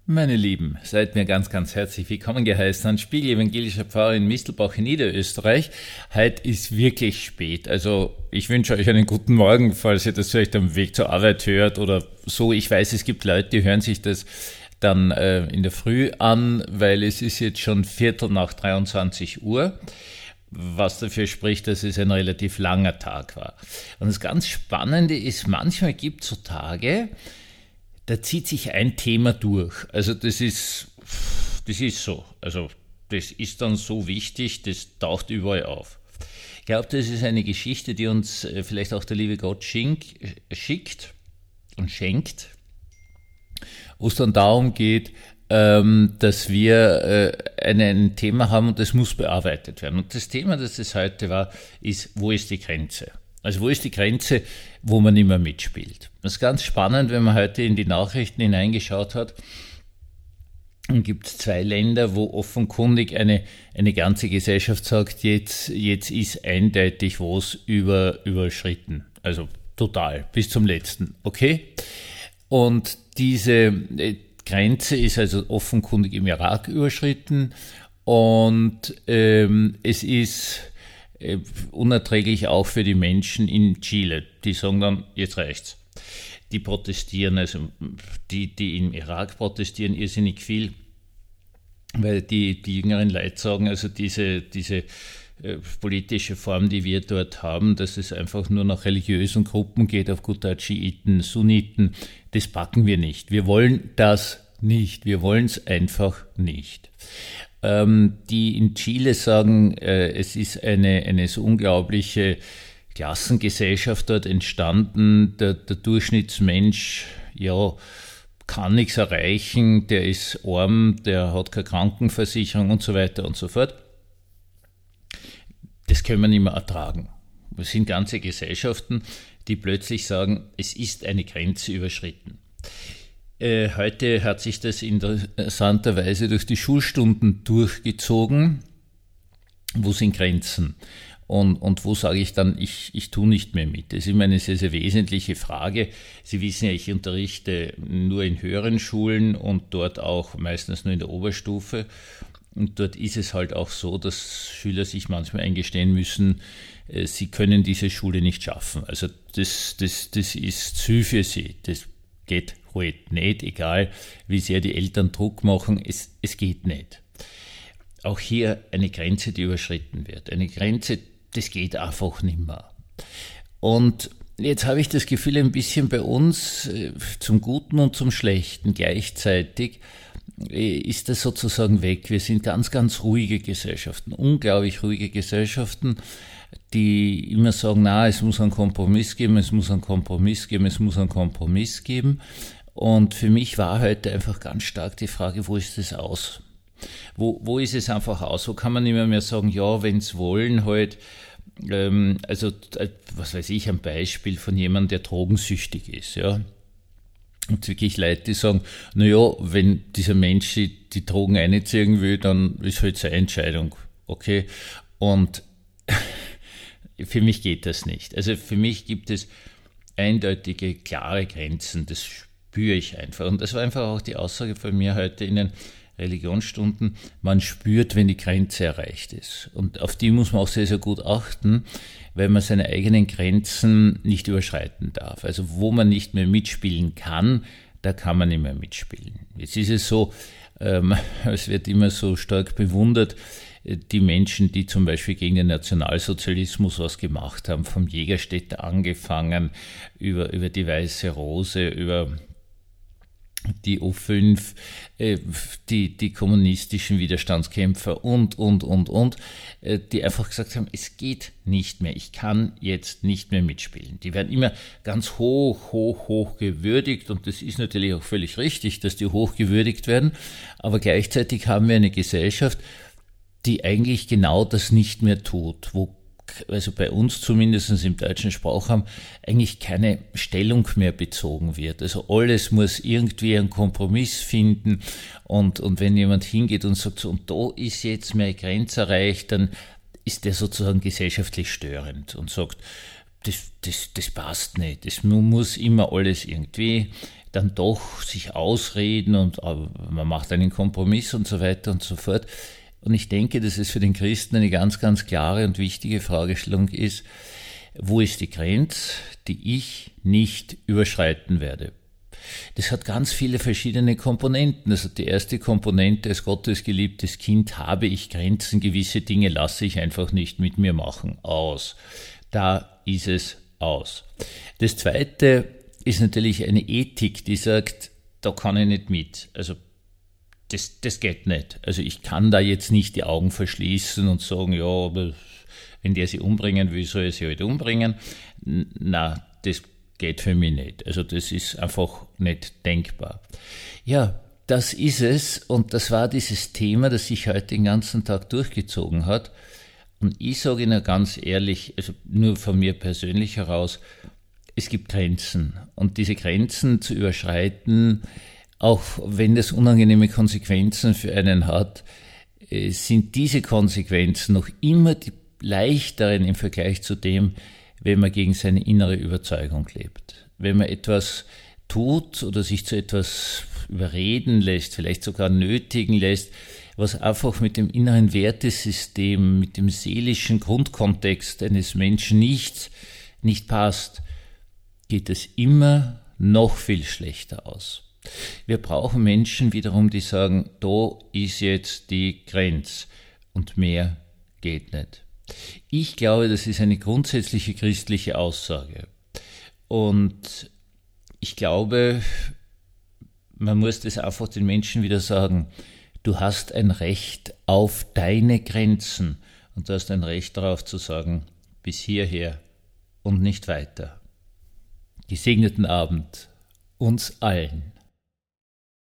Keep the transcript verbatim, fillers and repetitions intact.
Meine Lieben, seid mir ganz, ganz herzlich willkommen geheißen an Spiegel Evangelischer Pfarrer in Mistelbach in Niederösterreich. Heute ist wirklich spät, also ich wünsche euch einen guten Morgen, falls ihr das vielleicht am Weg zur Arbeit hört oder so. Ich weiß, es gibt Leute, die hören sich das dann äh, in der Früh an, weil es ist jetzt schon Viertel nach dreiundzwanzig Uhr, was dafür spricht, dass es ein relativ langer Tag war. Und das ganz Spannende ist, manchmal gibt es so Tage, da zieht sich ein Thema durch. Also das ist, das ist so. Also das ist dann so wichtig, das taucht überall auf. Ich glaube, das ist eine Geschichte, die uns vielleicht auch der liebe Gott schink, schickt und schenkt, wo es dann darum geht, ähm, dass wir äh, ein, ein Thema haben und das muss bearbeitet werden. Und das Thema, das es heute war, ist, wo ist die Grenze? Also wo ist die Grenze, wo man nicht mehr mitspielt? Das ist ganz spannend, wenn man heute in die Nachrichten hineingeschaut hat. Dann gibt es zwei Länder, wo offenkundig eine, eine ganze Gesellschaft sagt, jetzt, jetzt ist eindeutig was über, überschritten. Also total, bis zum letzten. Okay? Und diese Grenze ist also offenkundig im Irak überschritten und ähm, es ist unerträglich auch für die Menschen in Chile. Die sagen dann, jetzt reicht's. Die protestieren, also die, die im Irak protestieren, irrsinnig viel, weil die, die jüngeren Leute sagen, also diese, diese äh, politische Form, die wir dort haben, dass es einfach nur nach religiösen Gruppen geht, auf gut Deutsch Schiiten, Sunniten, das packen wir nicht. Wir wollen das nicht. Wir wollen es einfach nicht. Die in Chile sagen, es ist eine, eine so unglaubliche Klassengesellschaft dort entstanden. Der, der Durchschnittsmensch, ja, kann nichts erreichen, der ist arm, der hat keine Krankenversicherung und so weiter und so fort. Das können wir nicht mehr ertragen. Es sind ganze Gesellschaften, die plötzlich sagen, es ist eine Grenze überschritten. Heute hat sich das interessanterweise durch die Schulstunden durchgezogen. Wo sind Grenzen? Und, und wo sage ich dann, ich, ich tue nicht mehr mit? Das ist immer eine sehr, sehr wesentliche Frage. Sie wissen ja, ich unterrichte nur in höheren Schulen und dort auch meistens nur in der Oberstufe. Und dort ist es halt auch so, dass Schüler sich manchmal eingestehen müssen, sie können diese Schule nicht schaffen. Also das, das, das ist zu viel für sie. Das geht halt nicht, egal wie sehr die Eltern Druck machen, es, es geht nicht. Auch hier eine Grenze, die überschritten wird. Eine Grenze, das geht einfach nicht mehr. Und jetzt habe ich das Gefühl, ein bisschen bei uns, zum Guten und zum Schlechten gleichzeitig, ist das sozusagen weg. Wir sind ganz, ganz ruhige Gesellschaften, unglaublich ruhige Gesellschaften, die immer sagen, na, es muss einen Kompromiss geben, es muss einen Kompromiss geben, es muss einen Kompromiss geben. Und für mich war heute einfach ganz stark die Frage, wo ist das aus? Wo, wo ist es einfach aus? Wo kann man nicht mehr, mehr sagen, ja, wenn es wollen, halt, ähm, also, was weiß ich, ein Beispiel von jemandem, der drogensüchtig ist, ja. Und wirklich Leute, die sagen, na ja, wenn dieser Mensch die, die Drogen einziehen will, dann ist halt seine Entscheidung, okay? Und für mich geht das nicht. Also für mich gibt es eindeutige, klare Grenzen, das spüre ich einfach. Und das war einfach auch die Aussage von mir heute in den Religionsstunden. Man spürt, wenn die Grenze erreicht ist. Und auf die muss man auch sehr, sehr gut achten, weil man seine eigenen Grenzen nicht überschreiten darf. Also wo man nicht mehr mitspielen kann, da kann man nicht mehr mitspielen. Jetzt ist es so, ähm, es wird immer so stark bewundert, die Menschen, die zum Beispiel gegen den Nationalsozialismus was gemacht haben, vom Jägerstätter angefangen, über, über die Weiße Rose, über die O fünf, äh, die, die kommunistischen Widerstandskämpfer und, und, und, und, äh, die einfach gesagt haben, es geht nicht mehr, ich kann jetzt nicht mehr mitspielen. Die werden immer ganz hoch, hoch, hoch gewürdigt und das ist natürlich auch völlig richtig, dass die hoch gewürdigt werden, aber gleichzeitig haben wir eine Gesellschaft, die eigentlich genau das nicht mehr tut, wo also bei uns zumindest im deutschen Sprachraum eigentlich keine Stellung mehr bezogen wird. Also alles muss irgendwie einen Kompromiss finden und, und wenn jemand hingeht und sagt, so, und da ist jetzt meine Grenze erreicht, dann ist der sozusagen gesellschaftlich störend und sagt, das, das, das passt nicht. Es muss immer alles irgendwie dann doch sich ausreden und man macht einen Kompromiss und so weiter und so fort. Und ich denke, dass es für den Christen eine ganz, ganz klare und wichtige Fragestellung ist, wo ist die Grenze, die ich nicht überschreiten werde? Das hat ganz viele verschiedene Komponenten. Also die erste Komponente als Gottes geliebtes Kind habe ich Grenzen, gewisse Dinge lasse ich einfach nicht mit mir machen. Aus. Da ist es aus. Das zweite ist natürlich eine Ethik, die sagt, da kann ich nicht mit. Also das, das geht nicht. Also ich kann da jetzt nicht die Augen verschließen und sagen, ja, aber wenn der sie umbringen will, soll er sie halt umbringen. Na, das geht für mich nicht. Also das ist einfach nicht denkbar. Ja, das ist es und das war dieses Thema, das sich heute den ganzen Tag durchgezogen hat. Und ich sage Ihnen ganz ehrlich, also nur von mir persönlich heraus, es gibt Grenzen und diese Grenzen zu überschreiten, auch wenn das unangenehme Konsequenzen für einen hat, sind diese Konsequenzen noch immer die leichteren im Vergleich zu dem, wenn man gegen seine innere Überzeugung lebt. Wenn man etwas tut oder sich zu etwas überreden lässt, vielleicht sogar nötigen lässt, was einfach mit dem inneren Wertesystem, mit dem seelischen Grundkontext eines Menschen nicht, nicht passt, geht es immer noch viel schlechter aus. Wir brauchen Menschen wiederum, die sagen, da ist jetzt die Grenze und mehr geht nicht. Ich glaube, das ist eine grundsätzliche christliche Aussage. Und ich glaube, man muss das einfach den Menschen wieder sagen, du hast ein Recht auf deine Grenzen und du hast ein Recht darauf zu sagen, bis hierher und nicht weiter. Gesegneten Abend uns allen.